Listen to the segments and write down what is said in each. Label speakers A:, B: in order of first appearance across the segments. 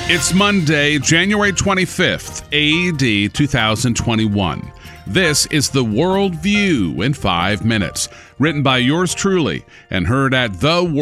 A: It's Monday, January 25th, AD 2021. This is The World View in 5 minutes, written by yours truly and heard at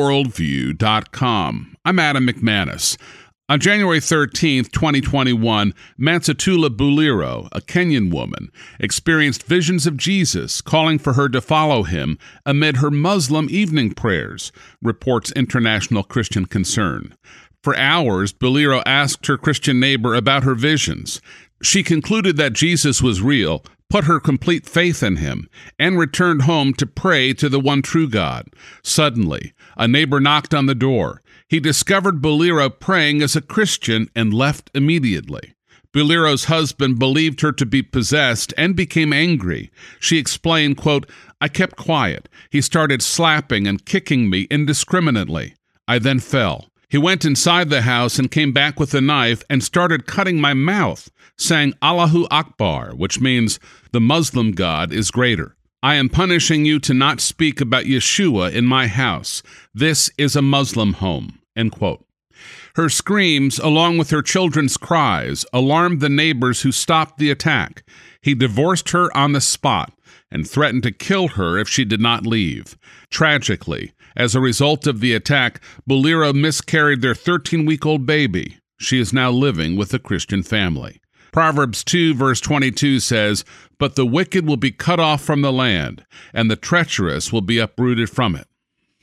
A: theworldview.com. I'm Adam McManus. On January 13th, 2021, Mansatula Buliro, a Kenyan woman, experienced visions of Jesus calling for her to follow him amid her Muslim evening prayers, reports International Christian Concern. For hours, Buliro asked her Christian neighbor about her visions. She concluded that Jesus was real, put her complete faith in him, and returned home to pray to the one true God. Suddenly, a neighbor knocked on the door. He discovered Buliro praying as a Christian and left immediately. Buliro's husband believed her to be possessed and became angry. She explained, quote, "I kept quiet. He started slapping and kicking me indiscriminately. I then fell. He went inside the house and came back with a knife and started cutting my mouth, saying Allahu Akbar, which means the Muslim God is greater. I am punishing you to not speak about Yeshua in my house. This is a Muslim home." End quote. Her screams, along with her children's cries, alarmed the neighbors who stopped the attack. He divorced her on the spot and threatened to kill her if she did not leave. Tragically, as a result of the attack, Buliro miscarried their 13-week-old baby. She is now living with a Christian family. Proverbs 2, verse 22 says, "But the wicked will be cut off from the land, and the treacherous will be uprooted from it."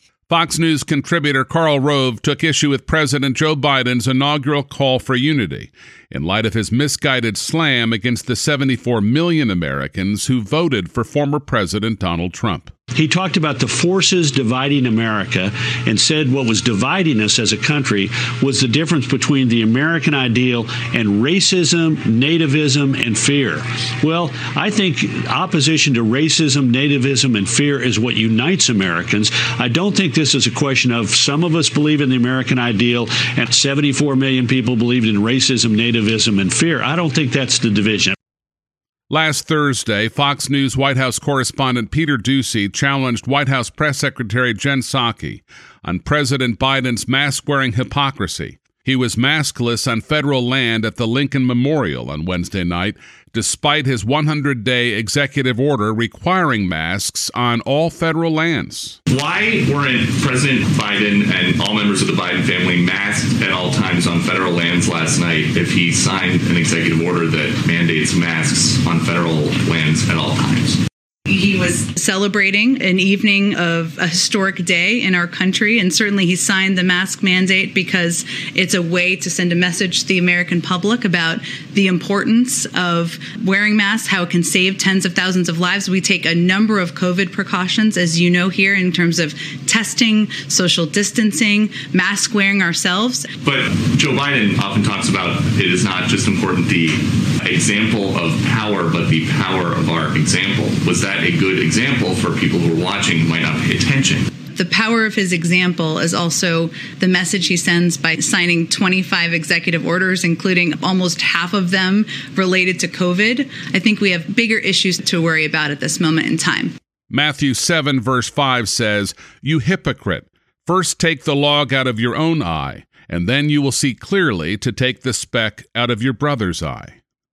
A: Fox News contributor Karl Rove took issue with President Joe Biden's inaugural call for unity in light of his misguided slam against the 74 million Americans who voted for former President Donald Trump.
B: He talked about the forces dividing America and said what was dividing us as a country was the difference between the American ideal and racism, nativism, and fear. Well, I think opposition to racism, nativism, and fear is what unites Americans. I don't think this is a question of some of us believe in the American ideal and 74 million people believed in racism, nativism, and fear. I don't think that's the division.
A: Last Thursday, Fox News White House correspondent Peter Doocy challenged White House Press Secretary Jen Psaki on President Biden's mask-wearing hypocrisy. He was maskless on federal land at the Lincoln Memorial on Wednesday night, despite his 100-day executive order requiring masks on all federal lands.
C: Why weren't President Biden and all members of the Biden family masked at all times on federal lands last night if he signed an executive order that mandates masks on federal lands at all times?
D: He was celebrating an evening of a historic day in our country, and certainly he signed the mask mandate because it's a way to send a message to the American public about the importance of wearing masks, how it can save tens of thousands of lives. We take a number of COVID precautions, as you know here, in terms of testing, social distancing, mask wearing ourselves.
C: But Joe Biden often talks about it is not just important the example of power, but the power of our example. Was that a good example for people who are watching who might not pay attention?
D: The power of his example is also the message he sends by signing 25 executive orders, including almost half of them related to COVID. I think we have bigger issues to worry about at this moment in time.
A: Matthew 7, verse 5 says, "You hypocrite, first take the log out of your own eye, and then you will see clearly to take the speck out of your brother's eye."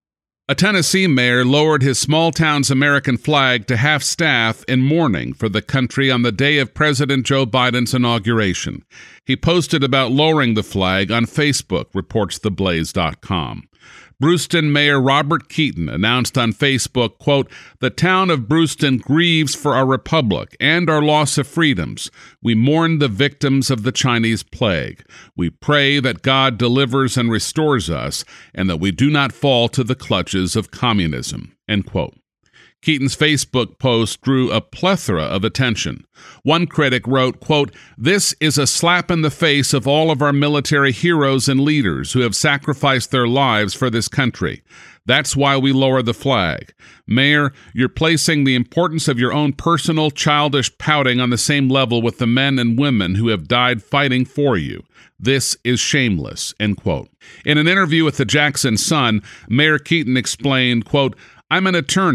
A: A Tennessee mayor lowered his small town's American flag to half-staff in mourning for the country on the day of President Joe Biden's inauguration. He posted about lowering the flag on Facebook, reports TheBlaze.com. Brewston Mayor Robert Keaton announced on Facebook, quote, "The town of Brewston grieves for our republic and our loss of freedoms. We mourn the victims of the Chinese plague. We pray that God delivers and restores us and that we do not fall to the clutches of communism," end quote. Keaton's Facebook post drew a plethora of attention. One critic wrote, quote, "This is a slap in the face of all of our military heroes and leaders who have sacrificed their lives for this country. That's why we lower the flag. Mayor, you're placing the importance of your own personal, childish pouting on the same level with the men and women who have died fighting for you. This is shameless," end quote. In an interview with the Jackson Sun, Mayor Keaton explained, quote, "I'm an attorney,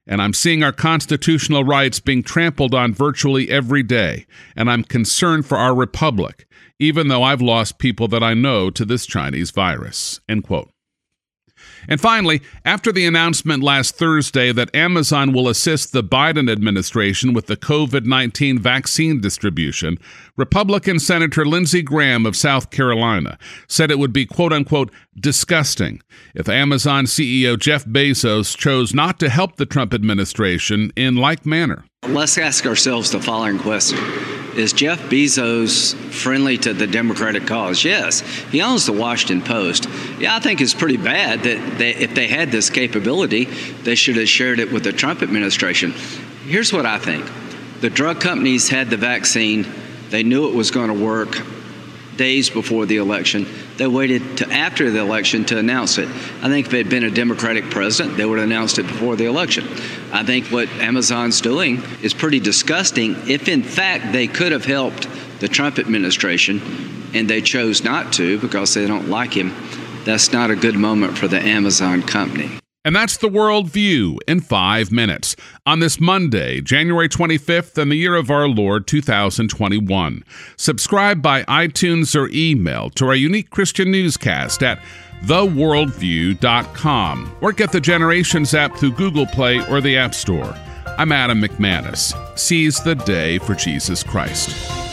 A: And I'm seeing our constitutional rights being trampled on virtually every day. And I'm concerned for our republic, even though I've lost people that I know to this Chinese virus." End quote. And finally, after the announcement last Thursday that Amazon will assist the Biden administration with the COVID-19 vaccine distribution, Republican Senator Lindsey Graham of South Carolina said it would be, quote-unquote, disgusting if Amazon CEO Jeff Bezos chose not to help the Trump administration in like manner.
E: Let's ask ourselves the following question. Is Jeff Bezos friendly to the Democratic cause? Yes. He owns the Washington Post. Yeah, I think it's pretty bad that if they had this capability, they should have shared it with the Trump administration. Here's what I think. The drug companies had the vaccine. They knew it was going to work days before the election. They waited to after the election to announce it. I think if it had been a Democratic president, they would have announced it before the election. I think what Amazon's doing is pretty disgusting. If, in fact, they could have helped the Trump administration and they chose not to because they don't like him, that's not a good moment for the Amazon company.
A: And that's the World View in 5 minutes on this Monday, January 25th, in the year of our Lord, 2021. Subscribe by iTunes or email to our unique Christian newscast at theworldview.com or get the Generations app through Google Play or the App Store. I'm Adam McManus. Seize the day for Jesus Christ.